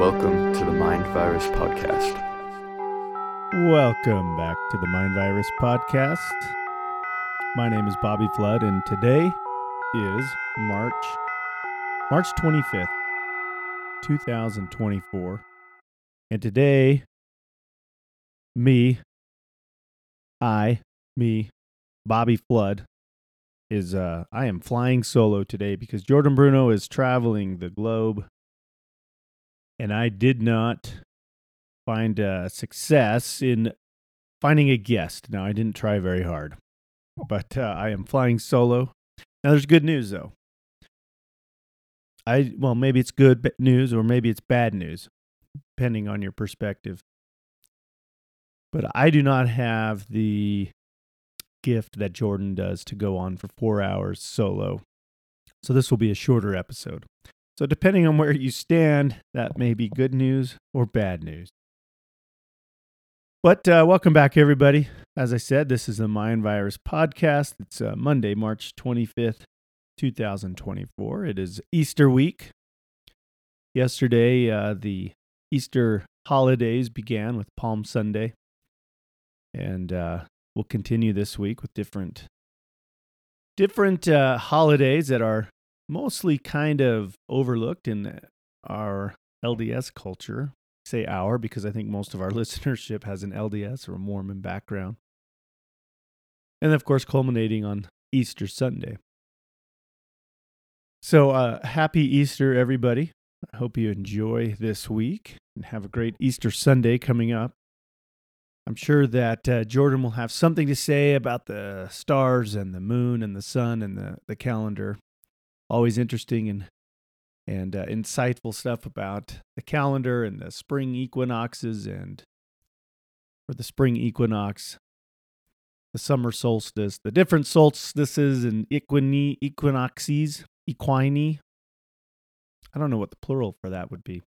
Welcome to the Mind Virus Podcast. Welcome back to the Mind Virus Podcast. My name is Bobby Flood, and today is March 25th, 2024. And today, Bobby Flood, I am flying solo today because Jordan Bruno is traveling the globe, and I did not find success in finding a guest. Now, I didn't try very hard, but I am flying solo. Now, there's good news, though. Maybe it's good news or maybe it's bad news, depending on your perspective. But I do not have the gift that Jordan does to go on for 4 hours solo. So this will be a shorter episode. So depending on where you stand, that may be good news or bad news. But welcome back, everybody. As I said, this is the Mind Virus Podcast. It's Monday, March 25th, 2024. It is Easter week. Yesterday, the Easter holidays began with Palm Sunday. And we'll continue this week with different holidays that are mostly kind of overlooked in our LDS culture. Say our because I think most of our listenership has an LDS or a Mormon background. And of course, culminating on Easter Sunday. So happy Easter, everybody. I hope you enjoy this week and have a great Easter Sunday coming up. I'm sure that Jordan will have something to say about the stars and the moon and the sun and the calendar. Always interesting and insightful stuff about the calendar and the spring equinoxes or the spring equinox, the summer solstice, the different solstices and equinoxes, equini. I don't know what the plural for that would be.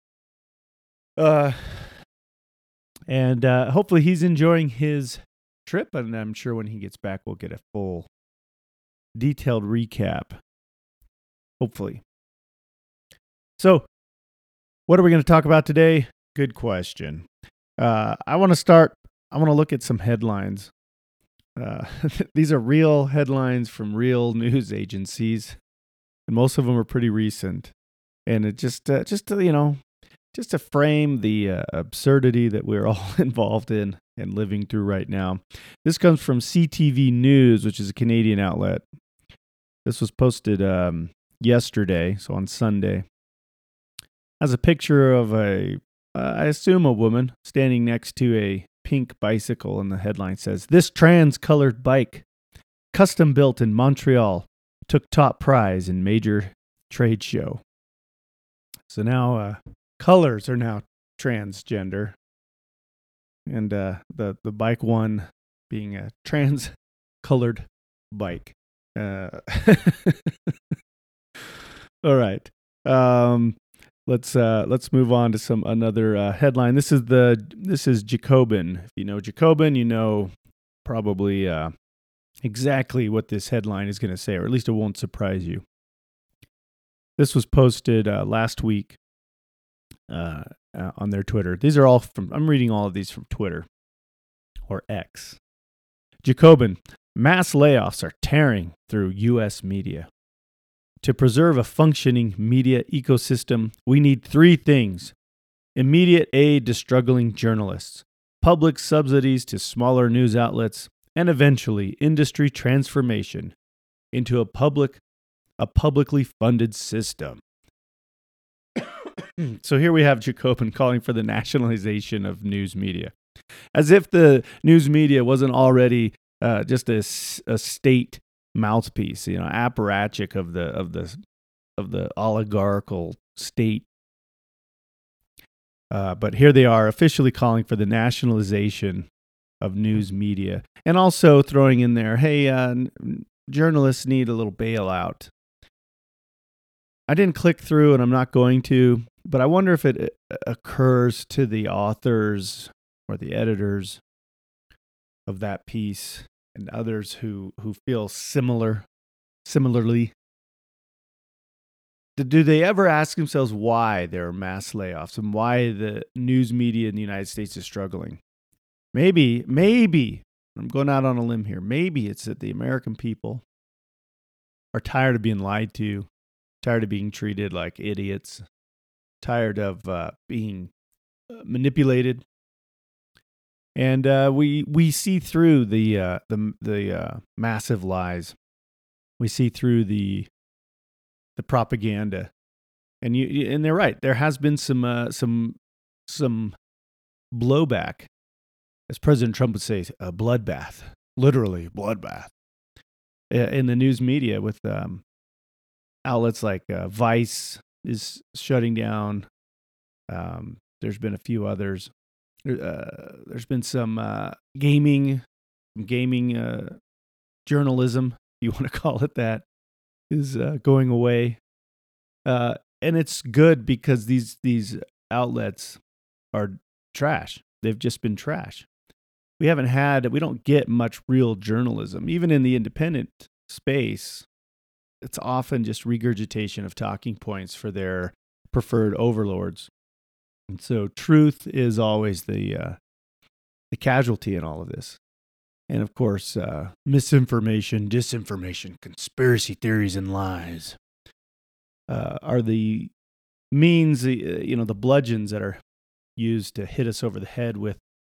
And hopefully he's enjoying his trip, and I'm sure when he gets back we'll get a full, detailed recap. Hopefully. So, what are we going to talk about today? Good question. I want to look at some headlines. These are real headlines from real news agencies, and most of them are pretty recent. And it just to frame the absurdity that we're all involved in and living through right now. This comes from CTV News, which is a Canadian outlet. This was posted yesterday, so on Sunday. Has a picture of I assume a woman, standing next to a pink bicycle, and the headline says, "This trans-colored bike, custom built in Montreal, took top prize in major trade show." So now colors are now transgender, and the bike one being a trans-colored bike. All right. Let's move on to another headline. This is Jacobin. If you know Jacobin, you know probably exactly what this headline is going to say, or at least it won't surprise you. This was posted last week on their Twitter. These are all I'm reading all of these from Twitter or X. Jacobin, mass layoffs are tearing through U.S. media. To preserve a functioning media ecosystem, we need three things: immediate aid to struggling journalists, public subsidies to smaller news outlets, and eventually industry transformation into a publicly funded system. So here we have Jacobin calling for the nationalization of news media, as if the news media wasn't already just a state mouthpiece, apparatchik of the oligarchical state. But here they are officially calling for the nationalization of news media, and also throwing in there, hey, journalists need a little bailout. I didn't click through, and I'm not going to, but I wonder if it occurs to the authors or the editors of that piece and others who feel similarly do they ever ask themselves why there are mass layoffs and why the news media in the United States is struggling? Maybe, I'm going out on a limb here. Maybe it's that the American people are tired of being lied to, tired of being treated like idiots, tired of being manipulated, and we see through the massive lies. We see through the propaganda, and they're right. There has been some blowback, as President Trump would say, a bloodbath, literally bloodbath, in the news media with outlets like Vice is shutting down. There's been a few others. There's been some gaming journalism, if you want to call it that, is going away. And it's good because these outlets are trash. They've just been trash. We don't get much real journalism. Even in the independent space, it's often just regurgitation of talking points for their preferred overlords. And so truth is always the casualty in all of this. And of course, misinformation, disinformation, conspiracy theories, and lies are the means, the bludgeons that are used to hit us over the head with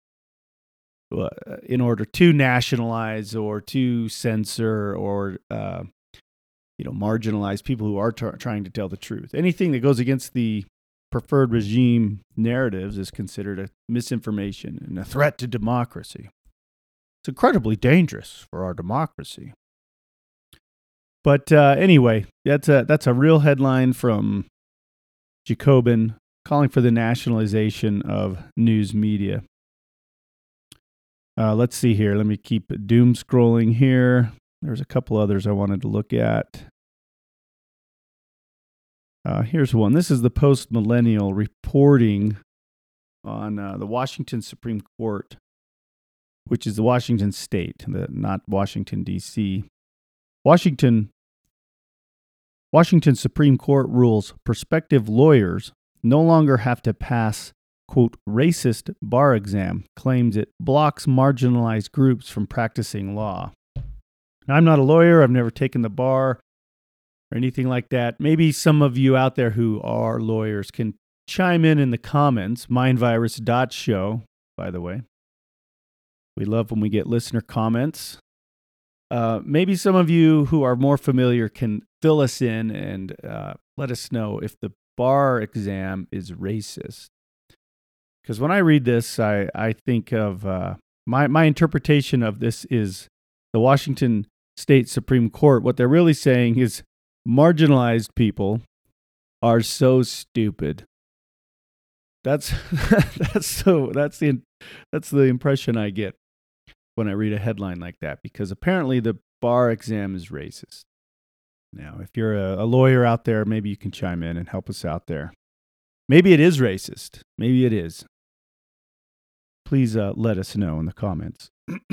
in order to nationalize or to censor or marginalize people who are trying to tell the truth. Anything that goes against the preferred regime narratives is considered a misinformation and a threat to democracy. It's incredibly dangerous for our democracy. But anyway, that's a real headline from Jacobin calling for the nationalization of news media. Let's see here. Let me keep doom scrolling here. There's a couple others I wanted to look at. Here's one. This is the Post-Millennial reporting on the Washington Supreme Court, which is the Washington State, not Washington, D.C. Washington Supreme Court rules prospective lawyers no longer have to pass, quote, racist bar exam, claims it blocks marginalized groups from practicing law. Now, I'm not a lawyer. I've never taken the bar or anything like that. Maybe some of you out there who are lawyers can chime in the comments. Mindvirus.show, by the way. We love when we get listener comments. Maybe some of you who are more familiar can fill us in and let us know if the bar exam is racist. Because when I read this, I think of my interpretation of this is the Washington State Supreme Court. What they're really saying is marginalized people are so stupid. That's the impression I get when I read a headline like that, because apparently the bar exam is racist. Now, if you're a lawyer out there, maybe you can chime in and help us out there. Maybe it is racist. Maybe it is. Please let us know in the comments.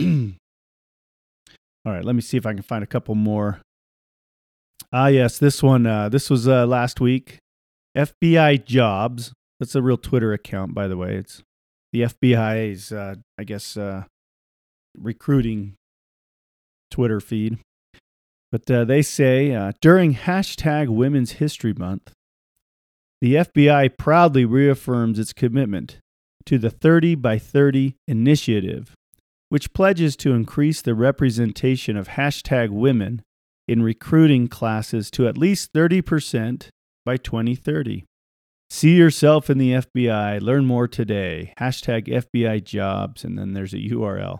All right, let me see if I can find a couple more. Yes, this one. This was last week. FBI jobs. That's a real Twitter account, by the way. It's the FBI's, I guess, recruiting Twitter feed. But they say, during hashtag Women's History Month, the FBI proudly reaffirms its commitment to the 30 by 30 initiative, which pledges to increase the representation of hashtag women in recruiting classes to at least 30% by 2030. See yourself in the FBI. Learn more today. Hashtag FBI jobs. And then there's a URL.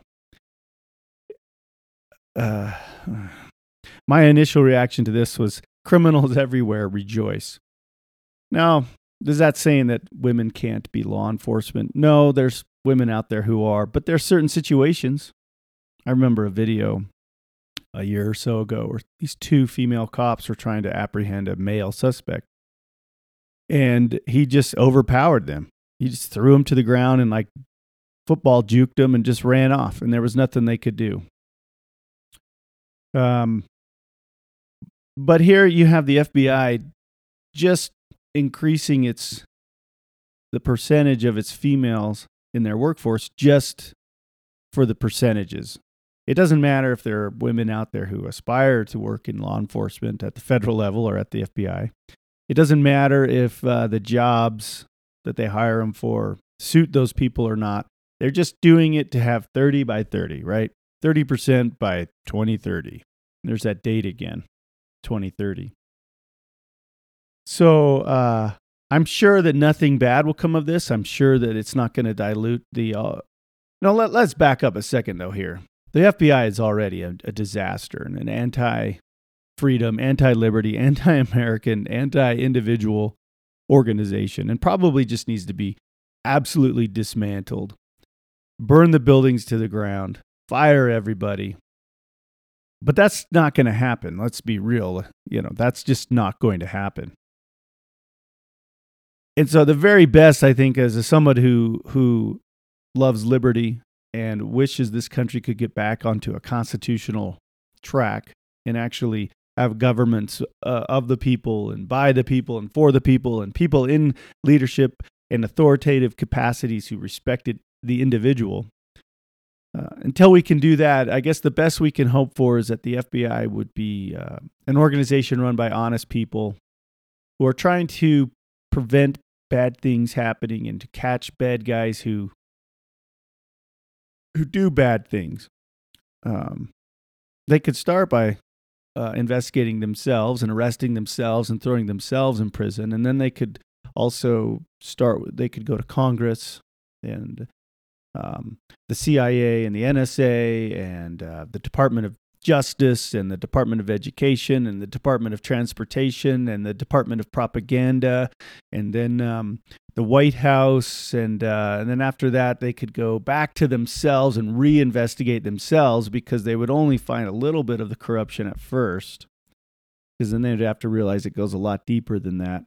My initial reaction to this was criminals everywhere rejoice. Now, is that saying that women can't be law enforcement? No, there's women out there who are, but there's certain situations. I remember a video a year or so ago where these two female cops were trying to apprehend a male suspect. And he just overpowered them. He just threw them to the ground and like football juked them and just ran off. And there was nothing they could do. But here you have the FBI just increasing the percentage of its females in their workforce just for the percentages. It doesn't matter if there are women out there who aspire to work in law enforcement at the federal level or at the FBI. It doesn't matter if the jobs that they hire them for suit those people or not. They're just doing it to have 30 by 30, right? 30% by 2030. There's that date again, 2030. So I'm sure that nothing bad will come of this. I'm sure that it's not going to dilute the... let's back up a second, though, here. The FBI is already a disaster and an anti-freedom, anti-liberty, anti-American, anti-individual organization, and probably just needs to be absolutely dismantled. Burn the buildings to the ground. Fire everybody. But that's not going to happen. Let's be real. That's just not going to happen. And so the very best, I think, as someone who loves liberty and wishes this country could get back onto a constitutional track and actually have governments of the people and by the people and for the people and people in leadership and authoritative capacities who respected the individual. Until we can do that, I guess the best we can hope for is that the FBI would be an organization run by honest people who are trying to prevent bad things happening and to catch bad guys who do bad things. They could start by investigating themselves and arresting themselves and throwing themselves in prison, and then they could also they could go to Congress and the CIA and the NSA and the Department of Justice and the Department of Education and the Department of Transportation and the Department of Propaganda and then the White House and then after that they could go back to themselves and reinvestigate themselves, because they would only find a little bit of the corruption at first, because then they'd have to realize it goes a lot deeper than that.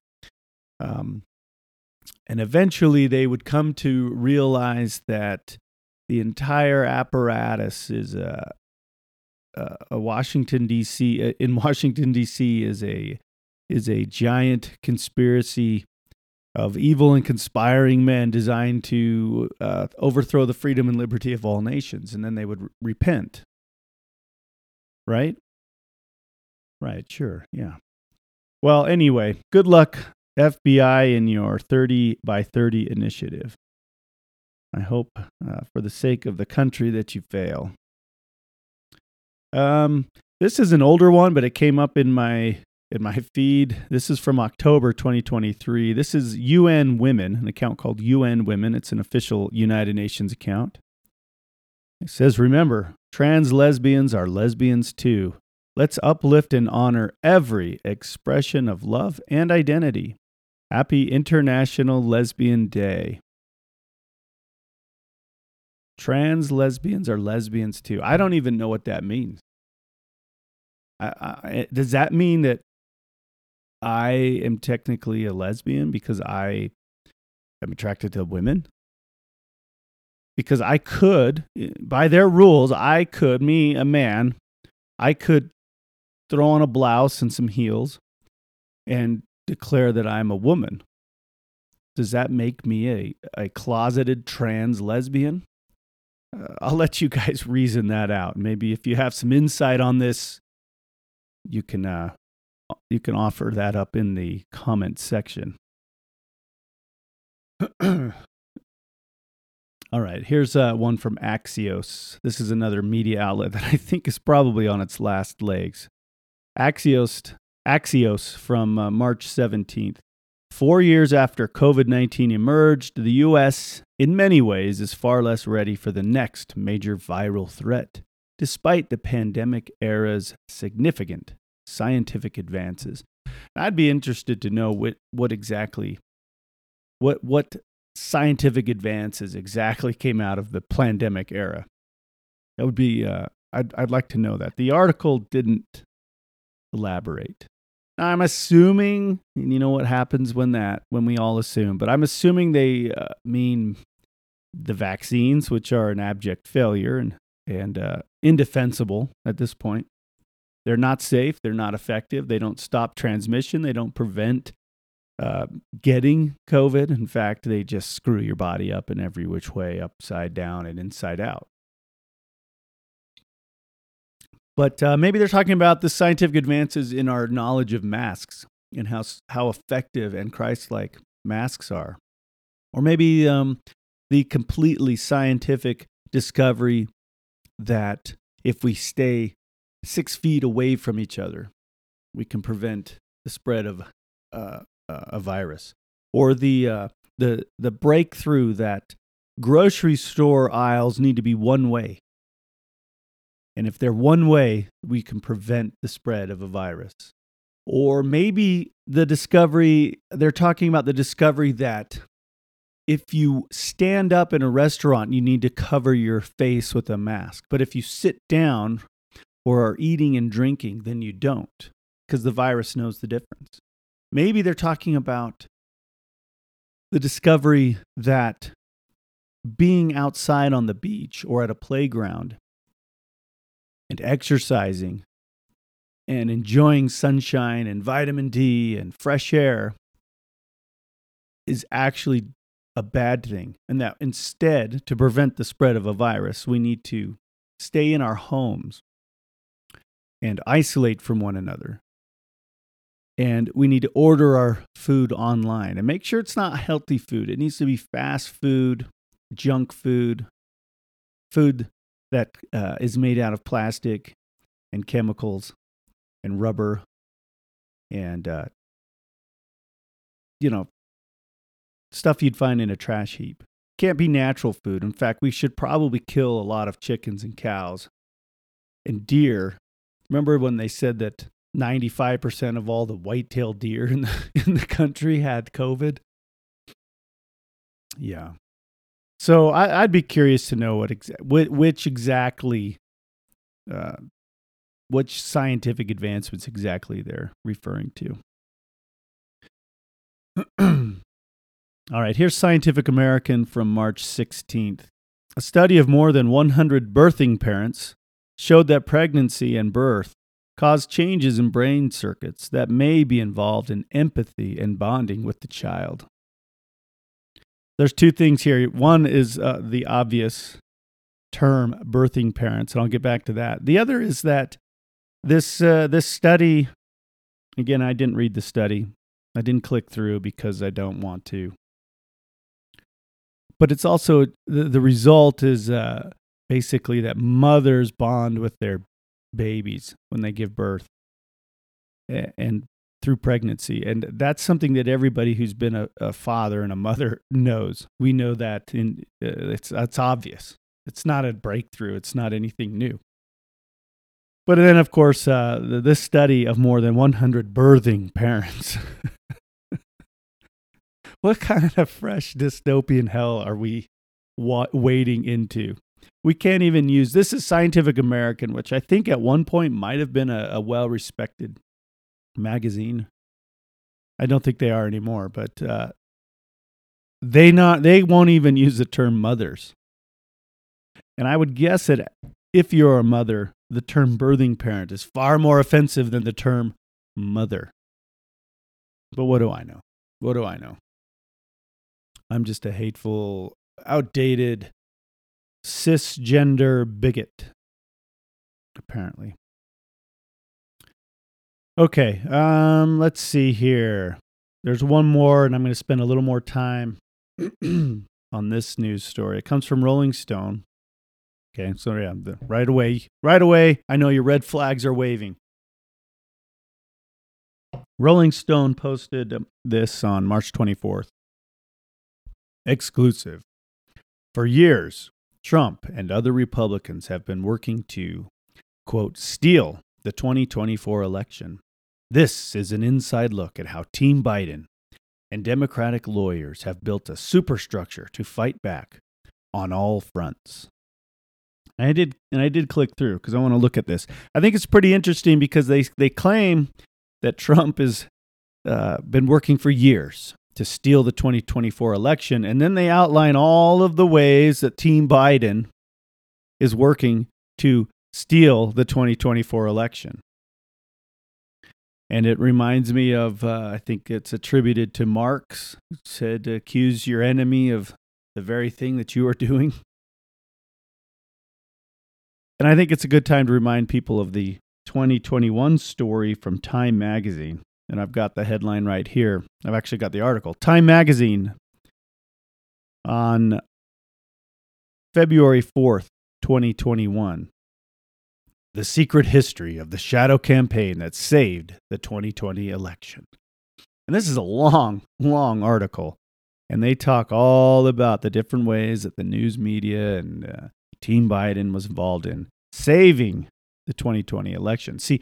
And eventually they would come to realize that the entire apparatus is Washington, D.C. In Washington, D.C. is a giant conspiracy of evil and conspiring men designed to overthrow the freedom and liberty of all nations. And then they would repent. Right? Right, sure, yeah. Well, anyway, good luck, FBI, in your 30 by 30 initiative. I hope, for the sake of the country, that you fail. This is an older one, but it came up in my feed. This is from October 2023. This is UN Women, an account called UN Women. It's an official United Nations account. It says, remember, trans lesbians are lesbians too. Let's uplift and honor every expression of love and identity. Happy International Lesbian Day. Trans lesbians are lesbians too. I don't even know what that means. Does that mean that I am technically a lesbian because I am attracted to women? Because I could, by their rules, me, a man, I could throw on a blouse and some heels and declare that I'm a woman. Does that make me a closeted trans lesbian? I'll let you guys reason that out. Maybe if you have some insight on this, you can offer that up in the comment section. All right, here's one from Axios. This is another media outlet that I think is probably on its last legs. Axios from March 17th. 4 years after COVID-19 emerged, the U.S., in many ways, is far less ready for the next major viral threat, despite the pandemic era's significant scientific advances. I'd be interested to know what scientific advances exactly came out of the pandemic era. That would be, I'd like to know that. The article didn't elaborate. Now, I'm assuming, and you know what happens when we all assume, but I'm assuming they mean the vaccines, which are an abject failure and indefensible at this point. They're not safe. They're not effective. They don't stop transmission. They don't prevent getting COVID. In fact, they just screw your body up in every which way, upside down and inside out. But maybe they're talking about the scientific advances in our knowledge of masks and how effective and Christ-like masks are. Or maybe the completely scientific discovery that if we stay 6 feet away from each other, we can prevent the spread of a virus. Or the breakthrough that grocery store aisles need to be one way. And if they're one way, we can prevent the spread of a virus. Or maybe they're talking about the discovery that if you stand up in a restaurant, you need to cover your face with a mask. But if you sit down or are eating and drinking, then you don't, because the virus knows the difference. Maybe they're talking about the discovery that being outside on the beach or at a playground and exercising and enjoying sunshine and vitamin D and fresh air is actually a bad thing. And that instead, to prevent the spread of a virus, we need to stay in our homes and isolate from one another. And we need to order our food online and make sure it's not healthy food. It needs to be fast food, junk food, food that is made out of plastic and chemicals and rubber and, stuff you'd find in a trash heap. Can't be natural food. In fact, we should probably kill a lot of chickens and cows and deer. Remember when they said that 95% of all the white-tailed deer in the country had COVID? Yeah. So I'd be curious to know which scientific advancements exactly they're referring to. All right, here's Scientific American from March 16th. A study of more than 100 birthing parents showed that pregnancy and birth cause changes in brain circuits that may be involved in empathy and bonding with the child. There's two things here. One is the obvious term, birthing parents, and I'll get back to that. The other is that this study, again, I didn't read the study. I didn't click through because I don't want to. But it's also, the result is basically that mothers bond with their babies when they give birth and through pregnancy. And that's something that everybody who's been a father and a mother knows. We know that it's obvious. It's not a breakthrough. It's not anything new. But then, of course, this study of more than 100 birthing parents. What kind of fresh dystopian hell are we wading into? We can't even use, this is Scientific American, which I think at one point might have been a well-respected magazine. I don't think they are anymore, but they won't even use the term mothers. And I would guess that if you're a mother, the term birthing parent is far more offensive than the term mother. But what do I know? What do I know? I'm just a hateful, outdated, cisgender bigot, apparently. Okay, let's see here. There's one more, and I'm going to spend a little more time on this news story. It comes from Rolling Stone. Okay, so yeah, right away, I know your red flags are waving. Rolling Stone posted this on March 24th. Exclusive. For years, Trump and other Republicans have been working to, quote, steal the 2024 election. This is an inside look at how Team Biden and Democratic lawyers have built a superstructure to fight back on all fronts. And I did click through because I want to look at this. I think it's pretty interesting because they claim that Trump has been working for years to steal the 2024 election, and then they outline all of the ways that Team Biden is working to steal the 2024 election. And it reminds me of, I think it's attributed to Marx, who said, accuse your enemy of the very thing that you are doing. And I think it's a good time to remind people of the 2021 story from Time Magazine. And I've got the headline right here. I've actually got the article. Time Magazine on February 4th, 2021. The secret history of the shadow campaign that saved the 2020 election. And this is a long, long article. And they talk all about the different ways that the news media and Team Biden was involved in saving the 2020 election. See,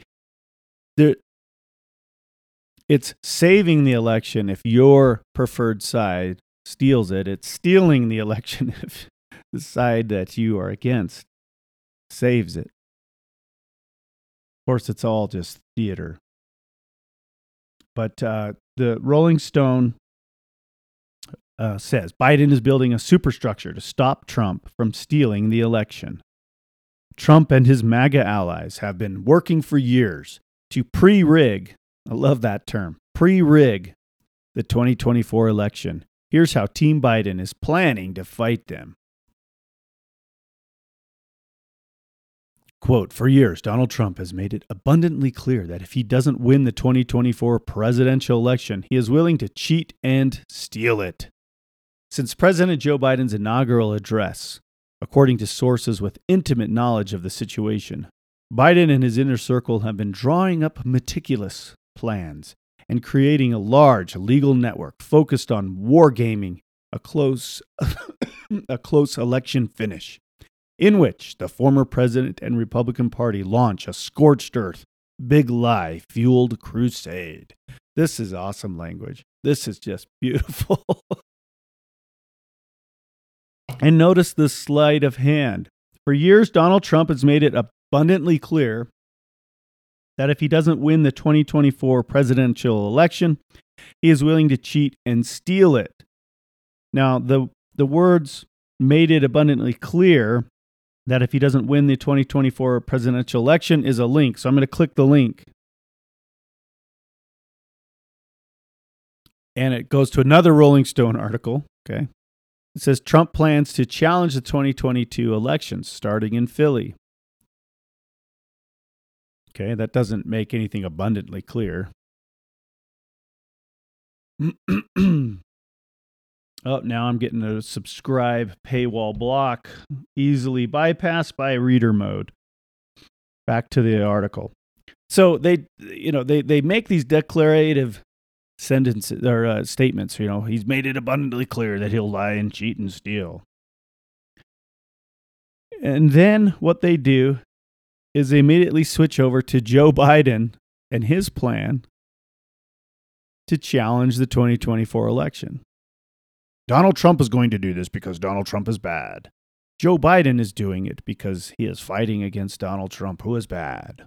it's saving the election if your preferred side steals it. It's stealing the election if the side that you are against saves it. Of course, it's all just theater. But the Rolling Stone says Biden is building a superstructure to stop Trump from stealing the election. Trump and his MAGA allies have been working for years to pre-rig, I love that term, pre-rig the 2024 election. Here's how Team Biden is planning to fight them. Quote, for years, Donald Trump has made it abundantly clear that if he doesn't win the 2024 presidential election, he is willing to cheat and steal it. Since President Joe Biden's inaugural address, according to sources with intimate knowledge of the situation, Biden and his inner circle have been drawing up meticulous plans and creating a large legal network focused on wargaming a close election finish, in which the former president and Republican Party launch a scorched earth, big lie fueled crusade. This is awesome language. This is just beautiful. And notice the sleight of hand. For years, Donald Trump has made it abundantly clear that if he doesn't win the 2024 presidential election, he is willing to cheat and steal it. Now, the words made it abundantly clear that if he doesn't win the 2024 presidential election is a link. So I'm going to click the link. And it goes to another Rolling Stone article. Okay. It says Trump plans to challenge the 2022 elections starting in Philly. Okay, that doesn't make anything abundantly clear. Oh, now I'm getting a subscribe paywall block, easily bypassed by reader mode. Back to the article. So they make these declarative sentences or statements. He's made it abundantly clear that he'll lie and cheat and steal. And then what they do is they immediately switch over to Joe Biden and his plan to challenge the 2024 election. Donald Trump is going to do this because Donald Trump is bad. Joe Biden is doing it because he is fighting against Donald Trump, who is bad.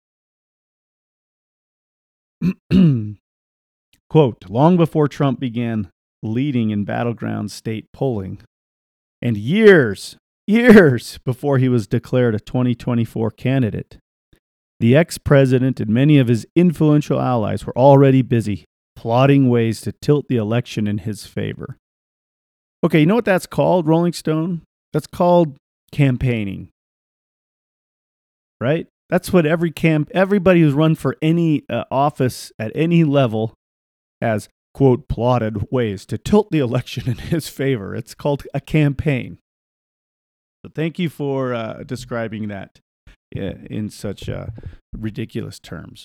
Quote, long before Trump began leading in battleground state polling, and years before he was declared a 2024 candidate, the ex-president and many of his influential allies were already busy plotting ways to tilt the election in his favor. Okay, you know what that's called, Rolling Stone? That's called campaigning, right? That's what everybody who's run for any office at any level has, quote, plotted ways to tilt the election in his favor. It's called a campaign. So thank you for describing that in such ridiculous terms.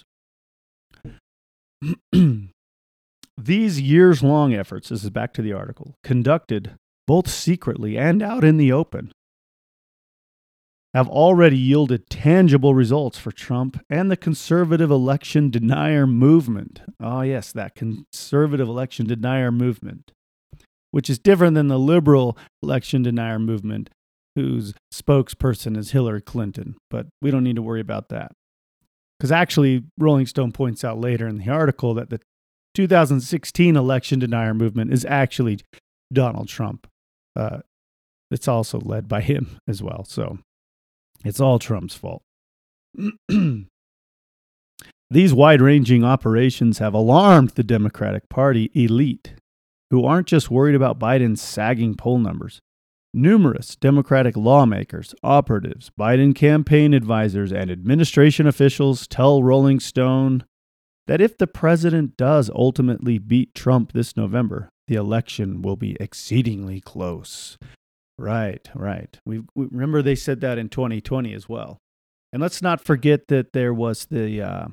These years-long efforts, this is back to the article, conducted both secretly and out in the open, have already yielded tangible results for Trump and the conservative election denier movement. Oh, yes, that conservative election denier movement, which is different than the liberal election denier movement, whose spokesperson is Hillary Clinton. But we don't need to worry about that. Because actually, Rolling Stone points out later in the article that the 2016 election denier movement is actually Donald Trump. It's also led by him as well. So it's all Trump's fault. These wide-ranging operations have alarmed the Democratic Party elite, who aren't just worried about Biden's sagging poll numbers. Numerous Democratic lawmakers, operatives, Biden campaign advisors, and administration officials tell Rolling Stone that if the president does ultimately beat Trump this November, the election will be exceedingly close. Right. We remember they said that in 2020 as well. And let's not forget that there was the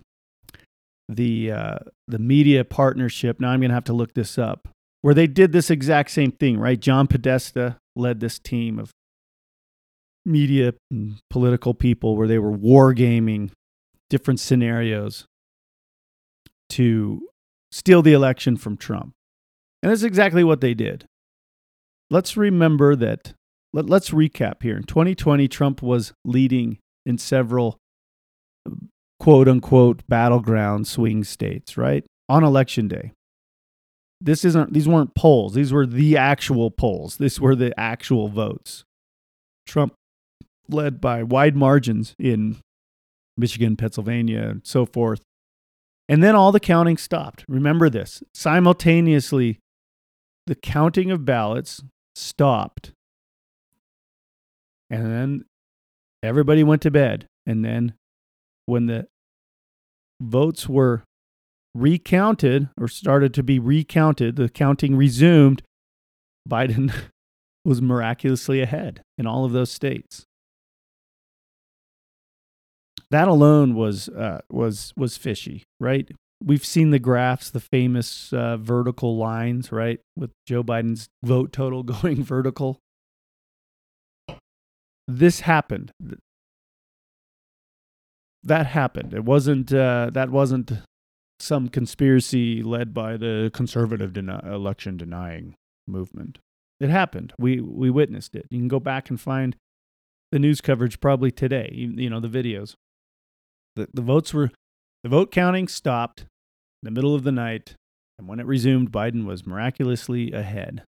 media partnership. Now I'm going to have to look this up, where they did this exact same thing, right? John Podesta led this team of media and political people where they were wargaming different scenarios to steal the election from Trump. And that's exactly what they did. Let's remember that, let's recap here. In 2020, Trump was leading in several quote-unquote battleground swing states, right? On election day. These weren't polls. These were the actual polls. These were the actual votes. Trump led by wide margins in Michigan, Pennsylvania, and so forth. And then all the counting stopped. Remember this. Simultaneously, the counting of ballots stopped. And then everybody went to bed. And then when the votes were recounted or started to be recounted, the counting resumed, Biden was miraculously ahead in all of those states. That alone was fishy, right? We've seen the graphs, the famous vertical lines, right, with Joe Biden's vote total going vertical. This happened. That happened. It wasn't. That wasn't some conspiracy led by the conservative election denying movement. It happened. We witnessed it. You can go back and find the news coverage probably today. You know, the videos. The vote counting stopped in the middle of the night, and when it resumed, Biden was miraculously ahead.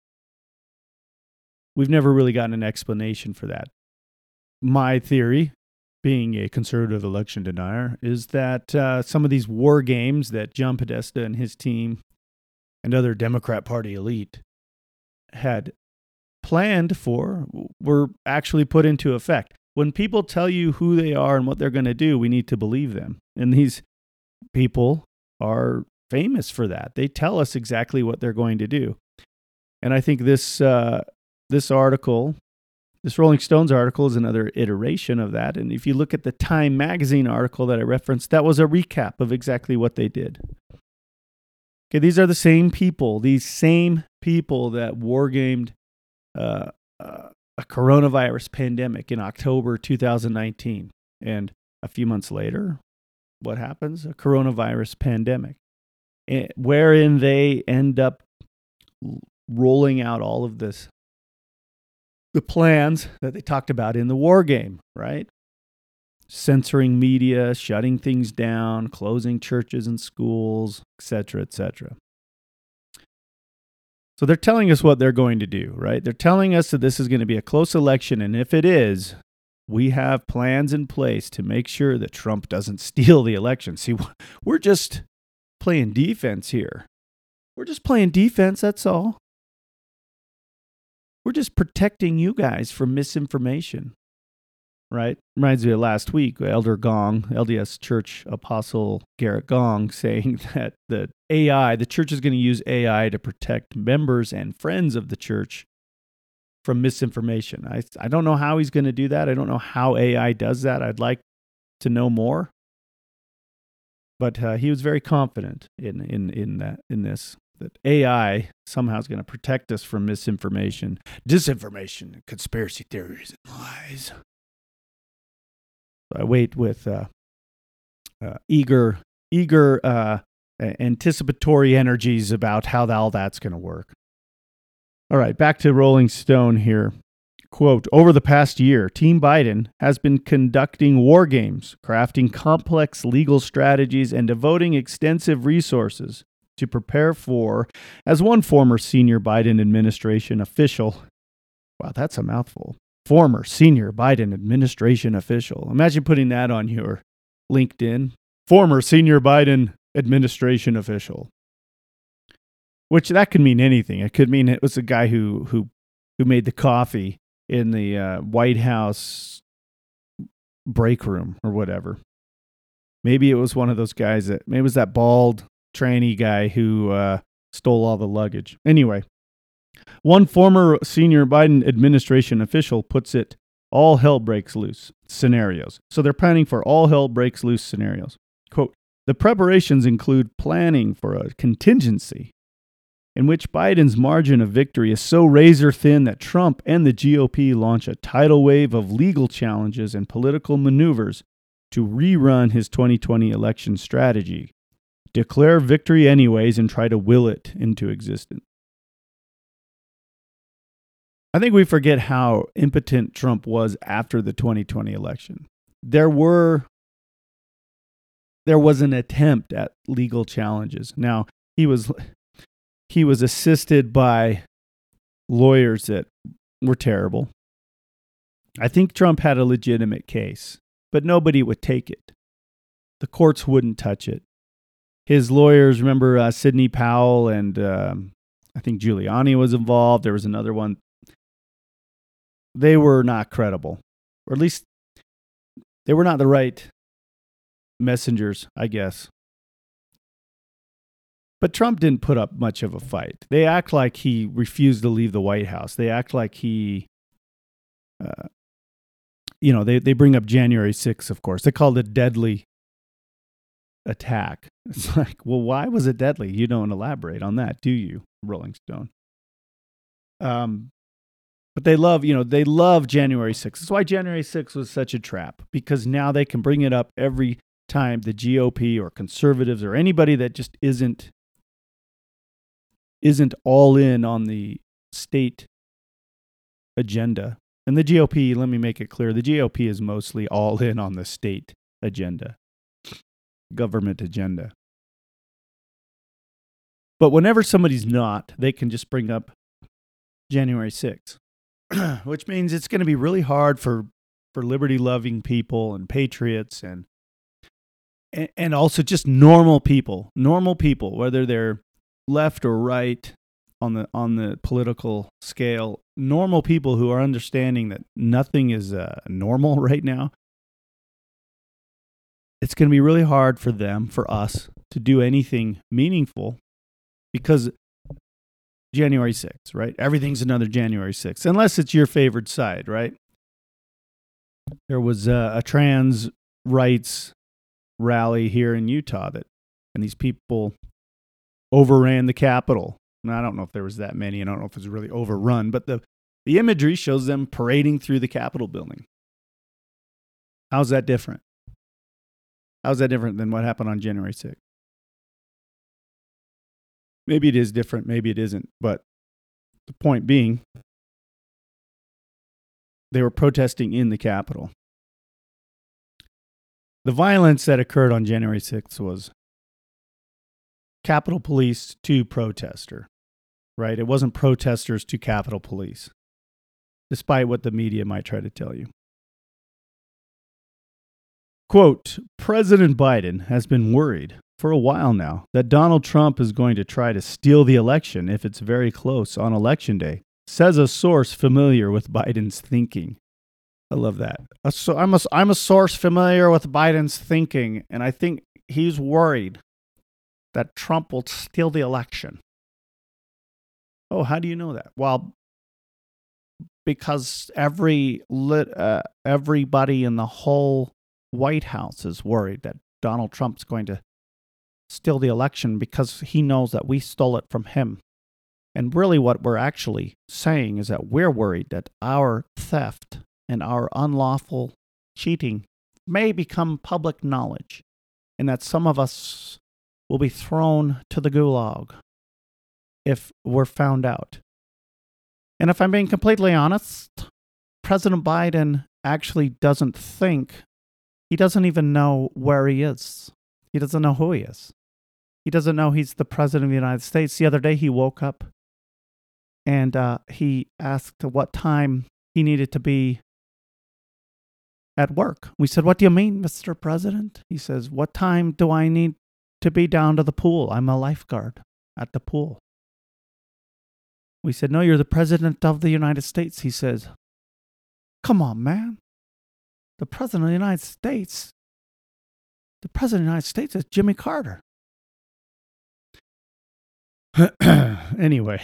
We've never really gotten an explanation for that. My theory, being a conservative election denier, is that some of these war games that John Podesta and his team and other Democrat Party elite had planned for were actually put into effect. When people tell you who they are and what they're going to do, we need to believe them. And these people are famous for that. They tell us exactly what they're going to do. And I think this article, this Rolling Stones article, is another iteration of that. And if you look at the Time magazine article that I referenced, that was a recap of exactly what they did. Okay, these are the same people that wargamed a coronavirus pandemic in October 2019. And a few months later, what happens? A coronavirus pandemic, wherein they end up rolling out all of this, the plans that they talked about in the war game, right? Censoring media, shutting things down, closing churches and schools, etc., etc. So they're telling us what they're going to do, right? They're telling us that this is going to be a close election, and if it is, we have plans in place to make sure that Trump doesn't steal the election. See, we're just playing defense here. We're just playing defense, that's all. We're just protecting you guys from misinformation, right? Reminds me of last week, Elder Gong, LDS Church Apostle Garrett Gong, saying that the church is going to use AI to protect members and friends of the church from misinformation. I don't know how he's going to do that. I don't know how AI does that. I'd like to know more. But he was very confident in this, that AI somehow is going to protect us from misinformation, disinformation, conspiracy theories, and lies. I wait with eager anticipatory energies about how all that's going to work. All right, back to Rolling Stone here. Quote, over the past year, Team Biden has been conducting war games, crafting complex legal strategies, and devoting extensive resources to prepare for, as one former senior Biden administration official, wow, that's a mouthful, former senior Biden administration official. Imagine putting that on your LinkedIn. former senior Biden administration official. Which that could mean anything. It could mean it was a guy who made the coffee in the White House break room or whatever. Maybe it was one of those guys maybe it was that bald tranny guy who stole all the luggage. Anyway, one former senior Biden administration official puts it, all hell breaks loose scenarios. So they're planning for all hell breaks loose scenarios. Quote, the preparations include planning for a contingency in which Biden's margin of victory is so razor thin that Trump and the GOP launch a tidal wave of legal challenges and political maneuvers to rerun his 2020 election strategy, declare victory anyways, and try to will it into existence. I think we forget how impotent Trump was after the 2020 election. There was an attempt at legal challenges. Now, he was assisted by lawyers that were terrible. I think Trump had a legitimate case, but nobody would take it. The courts wouldn't touch it. His lawyers, remember Sidney Powell and I think Giuliani was involved. There was another one. They were not credible, or at least they were not the right messengers, I guess. But Trump didn't put up much of a fight. They act like he refused to leave the White House. They act like he, they bring up January 6th, of course. They called it deadly attack. It's like, well, why was it deadly? You don't elaborate on that, do you, Rolling Stone? But they love January 6th. That's why January 6th was such a trap, because now they can bring it up every time the GOP or conservatives or anybody that just isn't all in on the state agenda. And the GOP, let me make it clear, the GOP is mostly all in on the state agenda, government agenda. But whenever somebody's not, they can just bring up January 6th, which means it's going to be really hard for liberty-loving people and patriots and also just normal people, whether they're left or right on the political scale, normal people who are understanding that nothing is normal right now. It's going to be really hard for them, for us, to do anything meaningful because January 6th, right? Everything's another January 6th, unless it's your favorite side, right? There was a trans rights rally here in Utah and these people overran the Capitol. And I don't know if there was that many. I don't know if it was really overrun, but the imagery shows them parading through the Capitol building. How's that different? How's that different than what happened on January 6th? Maybe it is different, maybe it isn't. But the point being, they were protesting in the Capitol. The violence that occurred on January 6th was Capitol Police to protester, right? It wasn't protesters to Capitol Police, despite what the media might try to tell you. Quote, President Biden has been worried for a while now that Donald Trump is going to try to steal the election if it's very close on Election Day, says a source familiar with Biden's thinking. I love that. So I'm a source familiar with Biden's thinking, and I think he's worried that Trump will steal the election. Oh, how do you know that? Well, because everybody in the whole White House is worried that Donald Trump's going to steal the election because he knows that we stole it from him. And really what we're actually saying is that we're worried that our theft and our unlawful cheating may become public knowledge, and that some of us will be thrown to the gulag if we're found out. And if I'm being completely honest, President Biden actually doesn't think, he doesn't even know where he is. He doesn't know who he is. He doesn't know he's the president of the United States. The other day he woke up and he asked what time he needed to be at work. We said, "What do you mean, Mr. President?" He says, "What time do I need to be down to the pool? I'm a lifeguard at the pool." We said, "No, you're the President of the United States." He says, "Come on, man. The President of the United States. The President of the United States is Jimmy Carter." Anyway.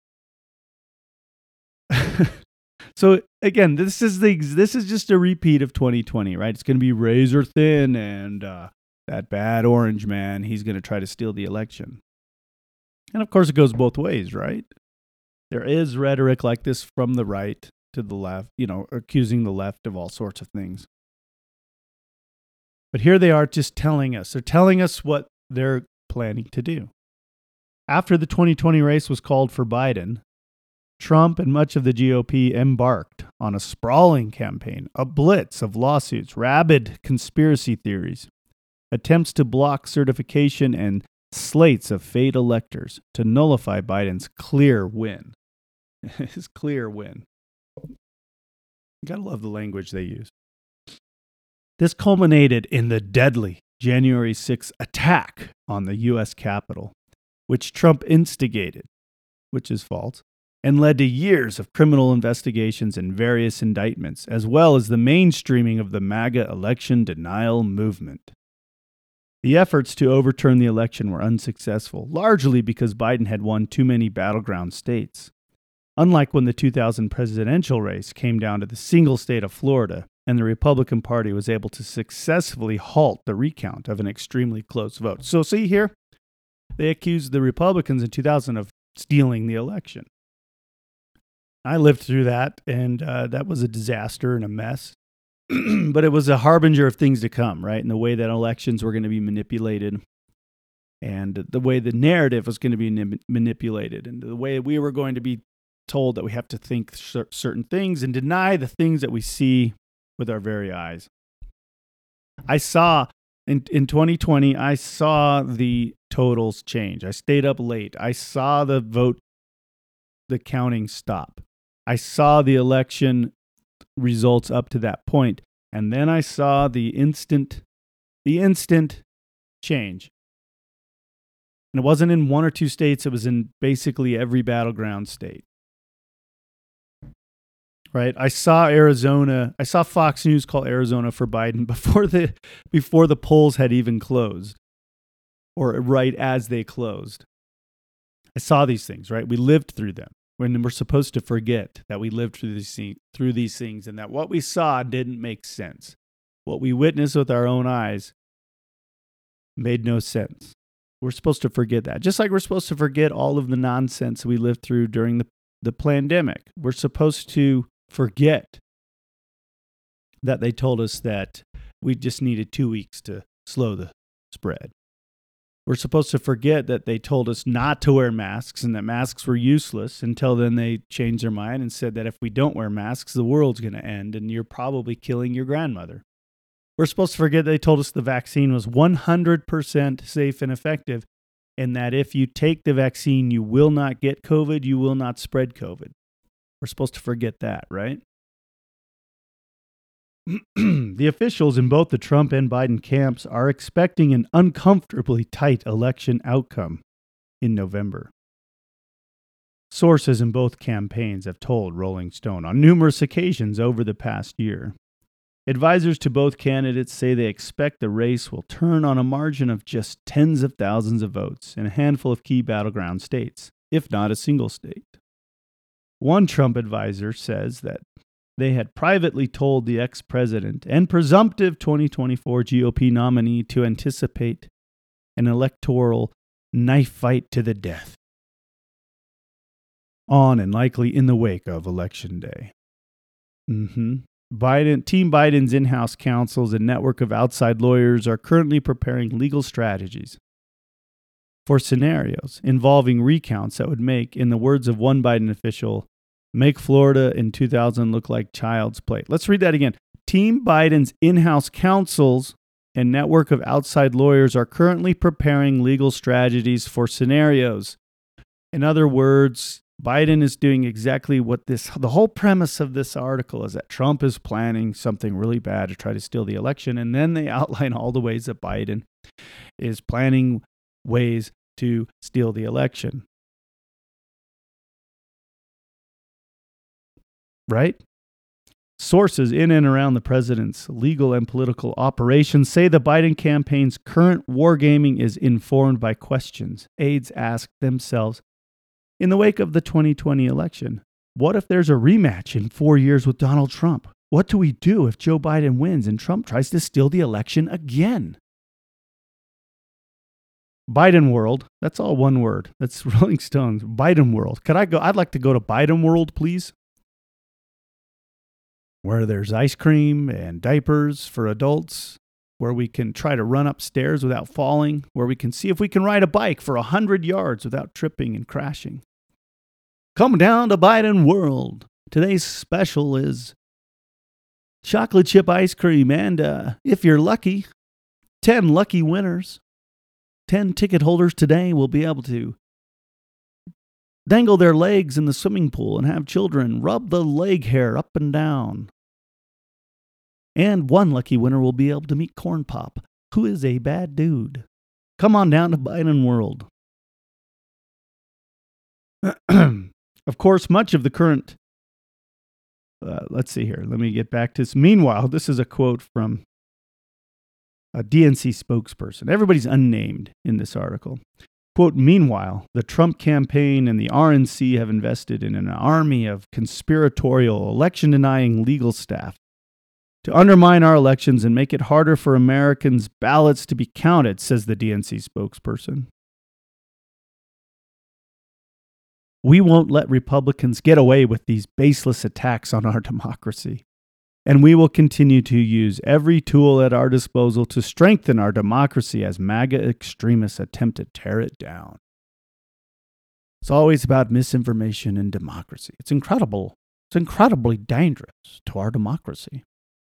So again, this is just a repeat of 2020, right? It's going to be razor thin, and that bad orange man, he's going to try to steal the election. And of course, it goes both ways, right? There is rhetoric like this from the right to the left, accusing the left of all sorts of things. But here they are just telling us. They're telling us what they're planning to do. After the 2020 race was called for Biden, Trump and much of the GOP embarked on a sprawling campaign, a blitz of lawsuits, rabid conspiracy theories, attempts to block certification, and slates of fake electors to nullify Biden's clear win. His clear win. You gotta love the language they use. This culminated in the deadly January 6th attack on the U.S. Capitol, which Trump instigated, which is false, and led to years of criminal investigations and various indictments, as well as the mainstreaming of the MAGA election denial movement. The efforts to overturn the election were unsuccessful, largely because Biden had won too many battleground states. Unlike when the 2000 presidential race came down to the single state of Florida, and the Republican Party was able to successfully halt the recount of an extremely close vote. So see here, they accused the Republicans in 2000 of stealing the election. I lived through that, and that was a disaster and a mess. But it was a harbinger of things to come, right? And the way that elections were going to be manipulated, and the way the narrative was going to be manipulated, and the way we were going to be told that we have to think certain things and deny the things that we see with our very eyes. I saw, in 2020, I saw the totals change. I stayed up late. I saw the counting stop. I saw the election results up to that point. And then I saw the instant change. And it wasn't in one or two states. It was in basically every battleground state. Right? I saw Arizona. I saw Fox News call Arizona for Biden before the polls had even closed, or right as they closed. I saw these things, right? We lived through them. When we're supposed to forget that we lived through these things, and that what we saw didn't make sense. What we witnessed with our own eyes made no sense. We're supposed to forget that. Just like we're supposed to forget all of the nonsense we lived through during the pandemic. We're supposed to forget that they told us that we just needed 2 weeks to slow the spread. We're supposed to forget that they told us not to wear masks and that masks were useless until then they changed their mind and said that if we don't wear masks, the world's going to end and you're probably killing your grandmother. We're supposed to forget they told us the vaccine was 100% safe and effective, and that if you take the vaccine, you will not get COVID, you will not spread COVID. We're supposed to forget that, right? The officials in both the Trump and Biden camps are expecting an uncomfortably tight election outcome in November. Sources in both campaigns have told Rolling Stone on numerous occasions over the past year. Advisors to both candidates say they expect the race will turn on a margin of just tens of thousands of votes in a handful of key battleground states, if not a single state. One Trump advisor says that they had privately told the ex-president and presumptive 2024 GOP nominee to anticipate an electoral knife fight to the death on and likely in the wake of Election Day. Team Biden's in-house counsels and network of outside lawyers are currently preparing legal strategies for scenarios involving recounts that would make, in the words of one Biden official, make Florida in 2000 look like child's play. Let's read that again. Team Biden's in-house counsels and network of outside lawyers are currently preparing legal strategies for scenarios. In other words, Biden is doing exactly what the whole premise of this article is, that Trump is planning something really bad to try to steal the election. And then they outline all the ways that Biden is planning ways to steal the election. Right? Sources in and around the president's legal and political operations say the Biden campaign's current wargaming is informed by questions aides ask themselves in the wake of the 2020 election. What if there's a rematch in 4 years with Donald Trump? What do we do if Joe Biden wins and Trump tries to steal the election again? Biden world. That's all one word. That's Rolling Stones. Biden world. Could I go? I'd like to go to Biden world, please. Where there's ice cream and diapers for adults, where we can try to run upstairs without falling, where we can see if we can ride a bike for 100 yards without tripping and crashing. Come down to Biden world. Today's special is chocolate chip ice cream, and if you're lucky, 10 lucky winners, 10 ticket holders today will be able to dangle their legs in the swimming pool and have children rub the leg hair up and down. And one lucky winner will be able to meet Corn Pop, who is a bad dude. Come on down to Biden world. Of course, much of the current... let's see here. Let me get back to this. Meanwhile, this is a quote from a DNC spokesperson. Everybody's unnamed in this article. Quote, meanwhile, the Trump campaign and the RNC have invested in an army of conspiratorial, election-denying legal staff to undermine our elections and make it harder for Americans' ballots to be counted, says the DNC spokesperson. We won't let Republicans get away with these baseless attacks on our democracy, and we will continue to use every tool at our disposal to strengthen our democracy as MAGA extremists attempt to tear it down. It's always about misinformation and democracy. It's incredible. It's incredibly dangerous to our democracy.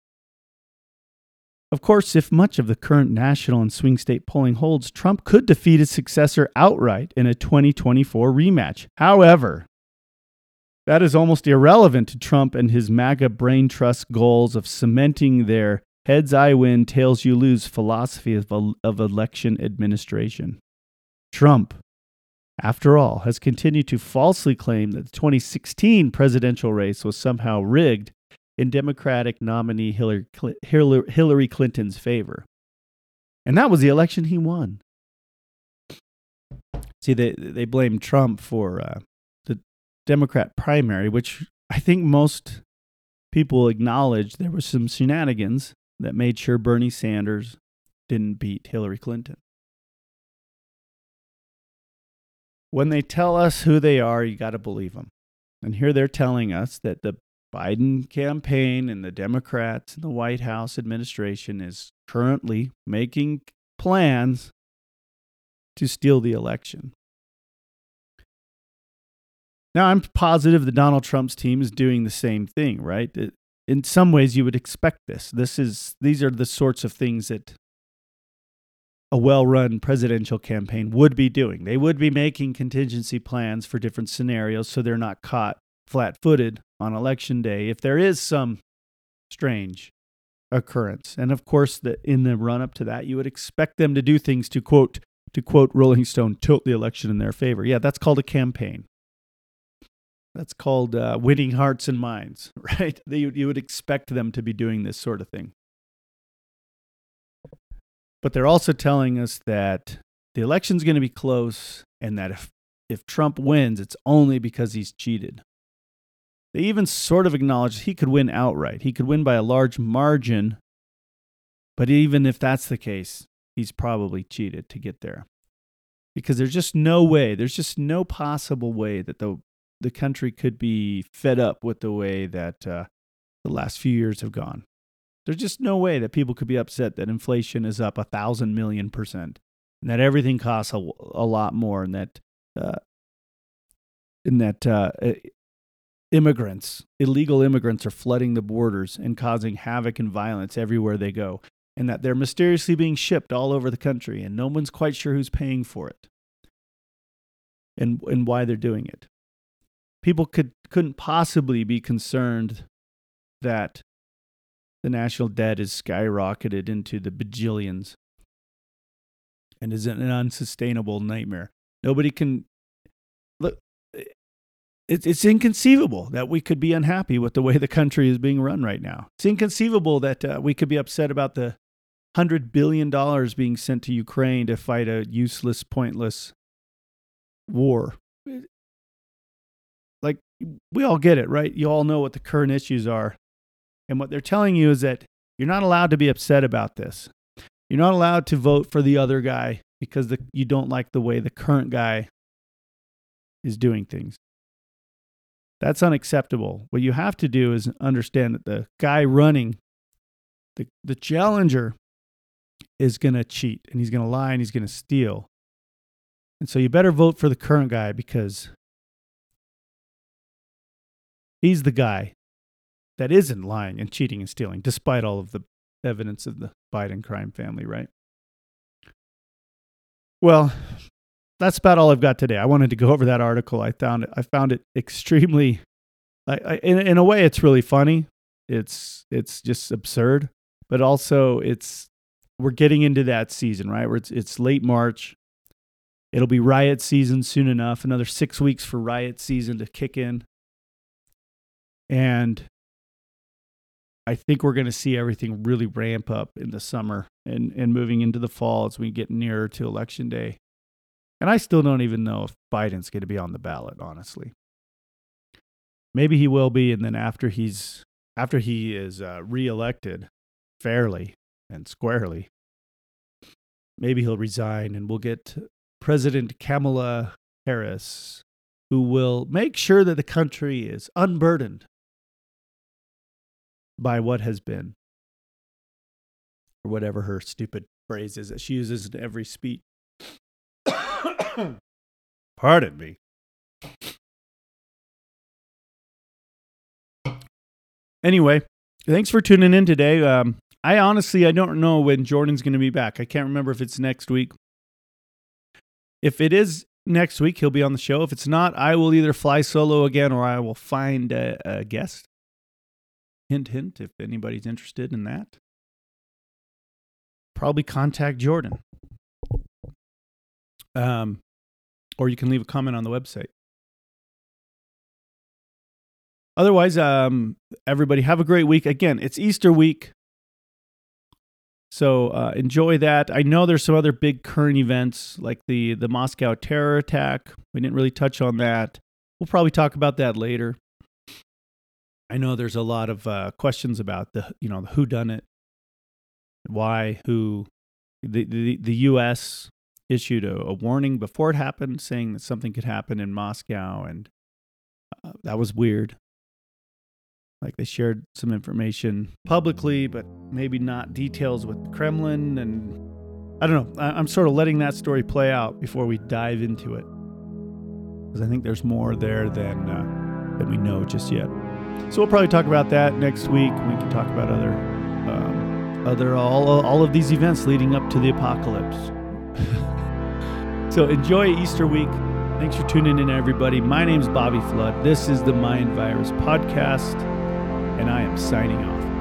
Of course, if much of the current national and swing state polling holds, Trump could defeat his successor outright in a 2024 rematch. However, that is almost irrelevant to Trump and his MAGA brain trust goals of cementing their heads I win, tails you lose philosophy of election administration. Trump, after all, has continued to falsely claim that the 2016 presidential race was somehow rigged in Democratic nominee Hillary Clinton's favor. And that was the election he won. See, they blame Trump for the Democrat primary, which I think most people acknowledge there was some shenanigans that made sure Bernie Sanders didn't beat Hillary Clinton. When they tell us who they are, you got to believe them. And here they're telling us that the Biden campaign and the Democrats and the White House administration is currently making plans to steal the election. Now, I'm positive that Donald Trump's team is doing the same thing, right? In some ways, you would expect this. These are the sorts of things that a well-run presidential campaign would be doing. They would be making contingency plans for different scenarios so they're not caught flat-footed on election day if there is some strange occurrence. And of course, in the run-up to that, you would expect them to do things to quote Rolling Stone, tilt the election in their favor. Yeah, that's called a campaign. That's called winning hearts and minds, right? You would expect them to be doing this sort of thing. But they're also telling us that the election's going to be close and that if Trump wins, it's only because he's cheated. They even sort of acknowledge he could win outright. He could win by a large margin, but even if that's the case, he's probably cheated to get there. Because there's just no possible way that the country could be fed up with the way that the last few years have gone. There's just no way that people could be upset that inflation is up 1,000 million%, and that everything costs a lot more, and that illegal immigrants are flooding the borders and causing havoc and violence everywhere they go, and that they're mysteriously being shipped all over the country, and no one's quite sure who's paying for it and why they're doing it. people couldn't possibly be concerned that the national debt is skyrocketed into the bajillions and is an unsustainable nightmare. Nobody can look. It's inconceivable that we could be unhappy with the way the country is being run right now. It's inconceivable that we could be upset about the $100 billion being sent to Ukraine to fight a useless, pointless war. Like, we all get it, right? You all know what the current issues are. And what they're telling you is that you're not allowed to be upset about this. You're not allowed to vote for the other guy because you don't like the way the current guy is doing things. That's unacceptable. What you have to do is understand that the guy running, the challenger, is going to cheat, and he's going to lie, and he's going to steal. And so you better vote for the current guy because he's the guy that isn't lying and cheating and stealing, despite all of the evidence of the Biden crime family, right? Well, that's about all I've got today. I wanted to go over that article. I found it extremely, in a way, it's really funny. It's just absurd, but also we're getting into that season, right? Where it's late March. It'll be riot season soon enough. Another 6 weeks for riot season to kick in, and I think we're going to see everything really ramp up in the summer and moving into the fall as we get nearer to Election Day. And I still don't even know if Biden's going to be on the ballot, honestly. Maybe he will be, and then after he is reelected fairly and squarely, maybe he'll resign and we'll get President Kamala Harris, who will make sure that the country is unburdened by what has been, or whatever her stupid phrase is that she uses in every speech. Pardon me. Anyway, thanks for tuning in today. I don't know when Jordan's going to be back. I can't remember if it's next week. If it is next week, he'll be on the show. If it's not, I will either fly solo again or I will find a guest. Hint, hint, if anybody's interested in that. Probably contact Jordan. Or you can leave a comment on the website. Otherwise, everybody have a great week. Again, it's Easter week, so enjoy that. I know there's some other big current events like the Moscow terror attack. We didn't really touch on that. We'll probably talk about that later. I know there's a lot of questions about the whodunit, why, who. The U.S. issued a warning before it happened, saying that something could happen in Moscow, and that was weird. Like, they shared some information publicly, but maybe not details with the Kremlin, and I don't know. I'm sort of letting that story play out before we dive into it, because I think there's more there than we know just yet. So we'll probably talk about that next week. We can talk about all of these events leading up to the apocalypse. So enjoy Easter week. Thanks for tuning in, everybody. My name's Bobby Flood. This is the Mind Virus Podcast, and I am signing off.